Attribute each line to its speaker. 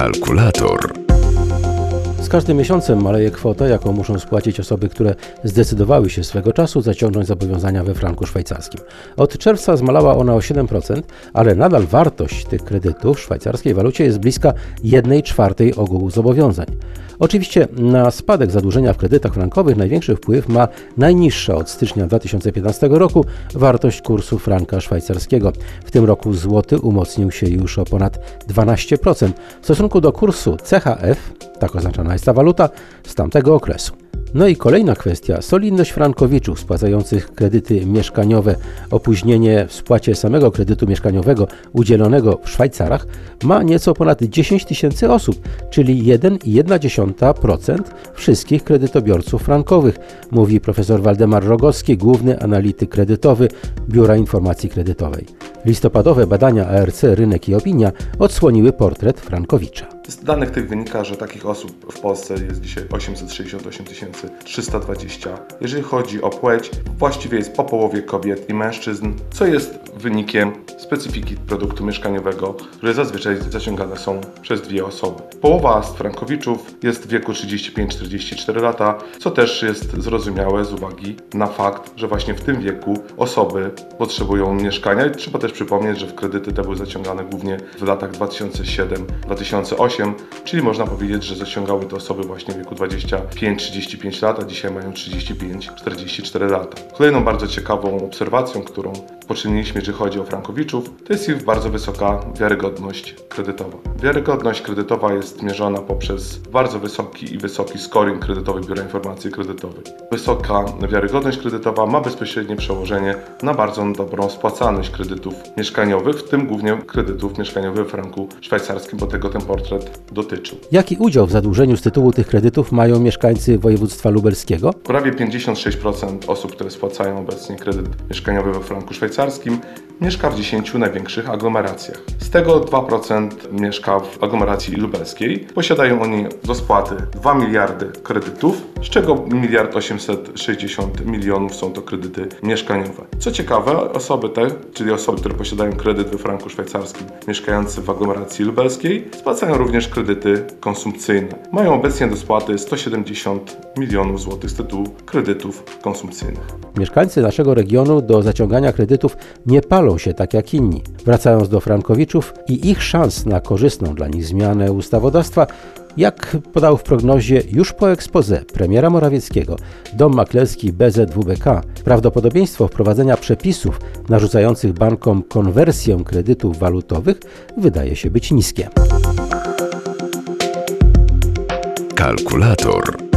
Speaker 1: Kalkulator.
Speaker 2: Z każdym miesiącem maleje kwota, jaką muszą spłacić osoby, które zdecydowały się swego czasu zaciągnąć zobowiązania we franku szwajcarskim. Od czerwca zmalała ona o 7%, ale nadal wartość tych kredytów w szwajcarskiej walucie jest bliska 1/4 ogółu zobowiązań. Oczywiście na spadek zadłużenia w kredytach frankowych największy wpływ ma najniższa od stycznia 2015 roku wartość kursu franka szwajcarskiego. W tym roku złoty umocnił się już o ponad 12% w stosunku do kursu CHF, tak oznaczana jest ta waluta, z tamtego okresu. No i kolejna kwestia, solidność frankowiczów spłacających kredyty mieszkaniowe. Opóźnienie w spłacie samego kredytu mieszkaniowego udzielonego w Szwajcarach ma nieco ponad 10 tysięcy osób, czyli 1,1% wszystkich kredytobiorców frankowych, mówi profesor Waldemar Rogowski, główny analityk kredytowy Biura Informacji Kredytowej. Listopadowe badania ARC Rynek i Opinia odsłoniły portret frankowicza.
Speaker 3: Z danych tych wynika, że takich osób w Polsce jest dzisiaj 868 320. Jeżeli chodzi o płeć, właściwie jest po połowie kobiet i mężczyzn, co jest wynikiem specyfiki produktu mieszkaniowego, które zazwyczaj zaciągane są przez dwie osoby. Połowa z frankowiczów jest w wieku 35-44 lata, co też jest zrozumiałe z uwagi na fakt, że właśnie w tym wieku osoby potrzebują mieszkania. I trzeba też przypomnieć, że kredyty te były zaciągane głównie w latach 2007-2008, czyli można powiedzieć, że zaciągały te osoby właśnie w wieku 25-35 lat, a dzisiaj mają 35-44 lata. Kolejną bardzo ciekawą obserwacją, którą poczyniliśmy, jeżeli chodzi o frankowiczów, to jest ich bardzo wysoka wiarygodność kredytowa. Wiarygodność kredytowa jest mierzona poprzez bardzo wysoki scoring kredytowy Biura Informacji Kredytowej. Wysoka wiarygodność kredytowa ma bezpośrednie przełożenie na bardzo dobrą spłacalność kredytów mieszkaniowych, w tym głównie kredytów mieszkaniowych w franku szwajcarskim, bo tego ten portret dotyczył.
Speaker 2: Jaki udział w zadłużeniu z tytułu tych kredytów mają mieszkańcy województwa lubelskiego?
Speaker 3: Prawie 56% osób, które spłacają obecnie kredyt mieszkaniowy we franku szwajcarskim, mieszka w 10 największych aglomeracjach. Z tego 2% mieszka w aglomeracji lubelskiej. Posiadają oni do spłaty 2 miliardy kredytów, z czego 1 860 milionów są to kredyty mieszkaniowe. Co ciekawe, osoby te, czyli osoby, które posiadają kredyt we franku szwajcarskim, mieszkające w aglomeracji lubelskiej, spłacają również kredyty konsumpcyjne. Mają obecnie do spłaty 170 milionów złotych z tytułu kredytów konsumpcyjnych.
Speaker 2: Mieszkańcy naszego regionu do zaciągania kredytów nie palą się tak jak inni. Wracając do frankowiczów i ich szans na korzystną dla nich zmianę ustawodawstwa, jak podał w prognozie już po exposé premiera Morawieckiego dom maklerski BZWBK, prawdopodobieństwo wprowadzenia przepisów narzucających bankom konwersję kredytów walutowych wydaje się być niskie.
Speaker 1: Kalkulator.